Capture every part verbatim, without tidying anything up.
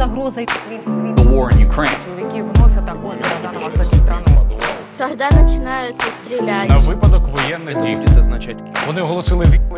загрозой. The war in Ukraine. Силовики вновь атакуют города на востоке страны. Когда начинают стрелять. На випадок воєнних дій. Вони оголосили війну.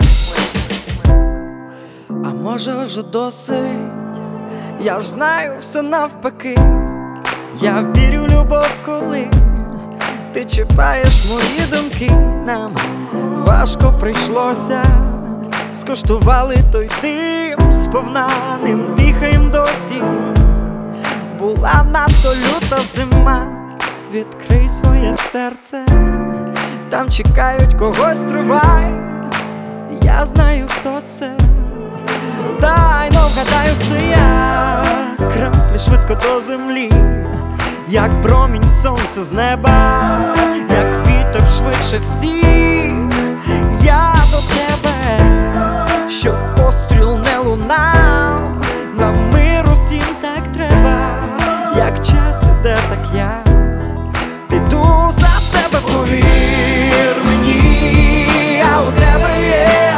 А може вже досить, я ж знаю все навпаки. Я вірю в любов, коли ти чіпаєш мої думки. Нам важко прийшлося, скуштували той дим, сповна ним дихаєм досі. Була надто люта зима, відкрий своє серце, там чекають когось, тривай. Я знаю, хто це. Дай, но вгадаю, це я. Краплі швидко до землі, як промінь сонця з неба, як вітер швидше всіх. Я до тебе, щоб постріл не лунав. Нам мир усім так треба, як час іде, так я піду за тебе, повір мені, я у тебе є.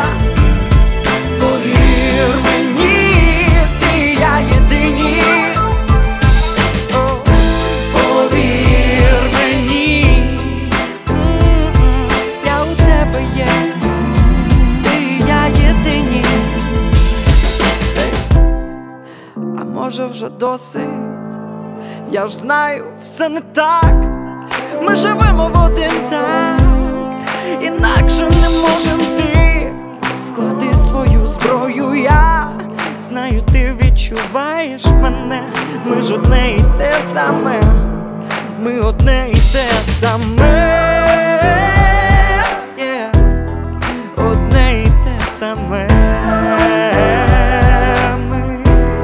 Повір мені, ти і я єдині. О, повір мені, м-м, я у тебе є. Ти і я єдині. А може вже досить, я ж знаю, все не так. Ми живемо в один такт, інакше не можем ти. Склади свою зброю, я знаю, ти відчуваєш мене. Ми ж одне і те саме, ми одне і те саме, yeah. Одне і те саме. Ми.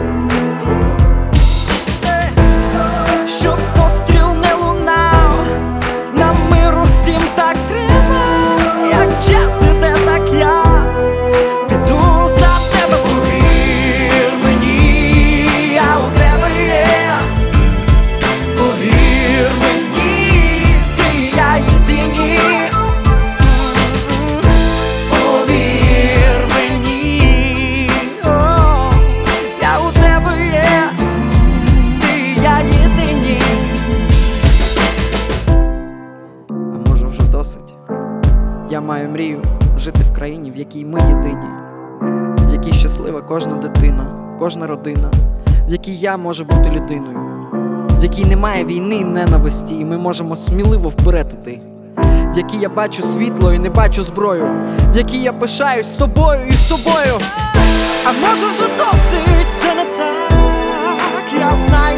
Щоб постріл не лунав, нам мир усім так треба, як час іде, так я піду за тебе, повір мені, я у тебе є. Повір мені, ти і я єдині. Повір мені, о, я у тебе є. Ти і я єдині. А може вже досить? Я маю мрію жити в країні, в якій ми єдині, в якій щаслива кожна дитина, кожна родина, в якій я можу бути людиною, в якій немає війни і ненависті, і ми можемо сміливо вперед іти, в якій я бачу світло і не бачу зброю, в якій я пишаюсь тобою і собою. А може вже досить, все не так, я знаю.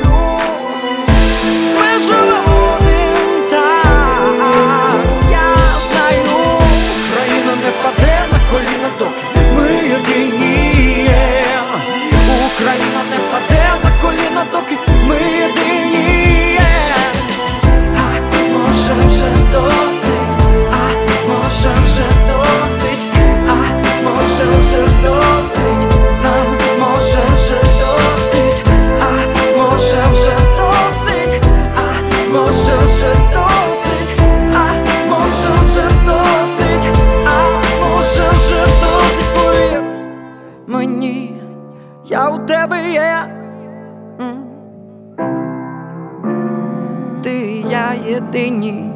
Ми живемо в один так, я знаю. Україна не впаде на коліна, доки ми єдині. Україна не впаде на коліна, доки ми єдині. А може вже досить, а може вже досить, а може вже досить, нам може вже досить, а може вже досить, а може вже досить, а може вже досить, а може вже досить, повір мені, я у тебе є. М. Ти і я єдині.